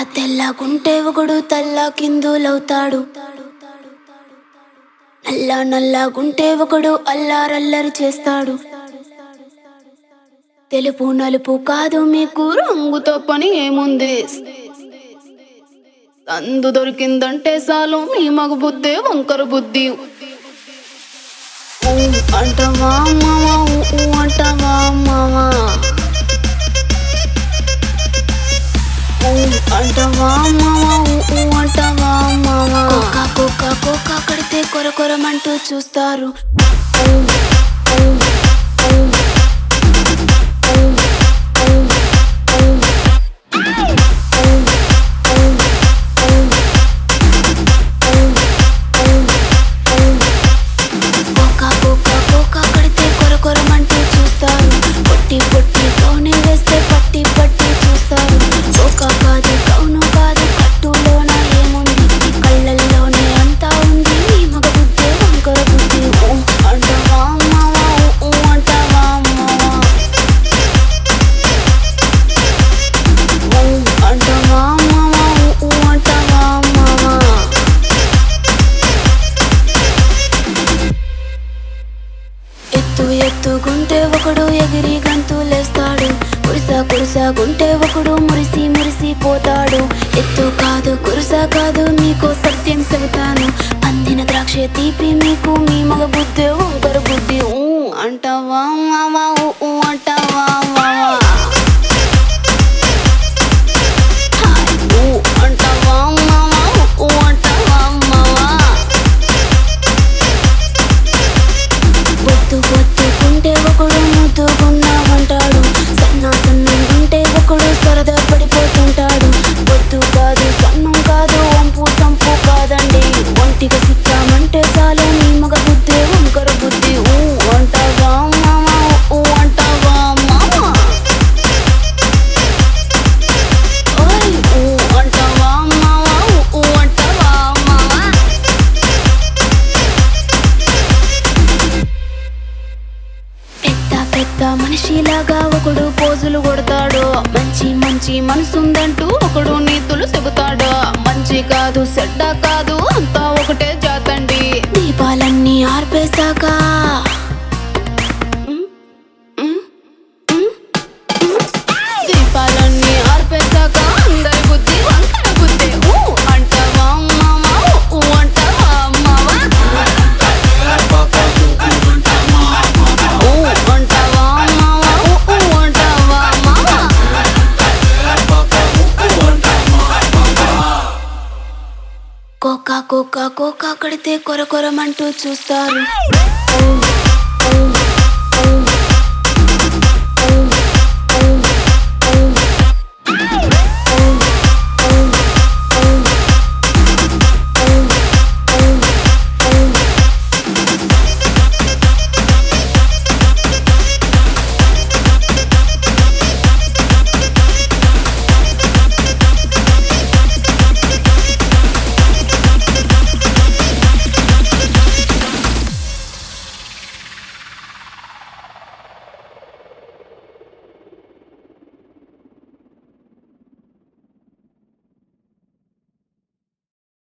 తెల్లగుంటే ఒకడు తల్లకిందులవుతాడు. నల్లగుంటే ఒకడు అల్లారల్లరి చేస్తాడు. తెలుపు నలుపు కాదు మీకు రంగుతో పని ఏముంది. అందు దొరికిందంటే చాలు మీ మగ బుద్ధి వంకర బుద్ధి. అంటవా మావా అంటవా మావా అంటవా మావా అంటవా మావా. కుక్క కడితే కొరకొరమంటూ చూస్తారు. కొరకొరమంటూ చూస్తారు. పొట్టితోనే వేస్తే పట్టి చూస్తారు. ఒక కాదు కౌను కాదు కట్టులోన ఏముంది. కళ్ళల్లోనే అంతా ఉంది నీ మగ బుద్ధి వంకర బుద్ధి. అంటవా మావా అంటవా మావా అంటవా మావా అంటవా మావా. ఎత్తుగుంటే ఒకడు ఎగిరి గంతులేస్తాడు. కురుసగుంటే ఒకడు మురిసి పోతాడు. ఎత్తు కాదు కురుస కాదు మీకో సత్యం చెబుతాను. అందిన ద్రాక్ష తీపి మీకు మీ మగ బుద్ధి వంకర బుద్ధి. అంటవా మావా అంటవా మావా అంటవా మావా అంటవా మావా. బొత్తుకుంటే ఒకడు ముద్దుకున్నామంటాడు. సన్నంగుంటే ఒకడు సరదా పడిపోతుంటాడు. బొత్తు కాదు సన్నం కాదు వంపు సంపు కాదండి. ఒంటిగా సిక్కామంటే చాలు మీ మగ బుద్ధి వంకర బుద్ధి. అంటవా మావా అంటవా మావా అంటవా మావా అంటవా మావా. పెద్ద మనిషిలాగా ఒకడు పోజులు కొడతాడు. మంచి మనసుందంటూ ఒకడు నీతులు చెబుతాడు. మంచి కాదు చెడ్డ కాదు అంతా ఒకటే జాతండి. దీపాలన్నీ ఆర్పేశాక దీపాలన్నీ ఆర్పేశాక అందరి బుద్ధి వంకర బుద్ధి. అంటవా మావా అంటవా మావా అంటవా మావా అంటవా మావా. కోకా కడితే కొరకొరమంటూ చూస్తారు.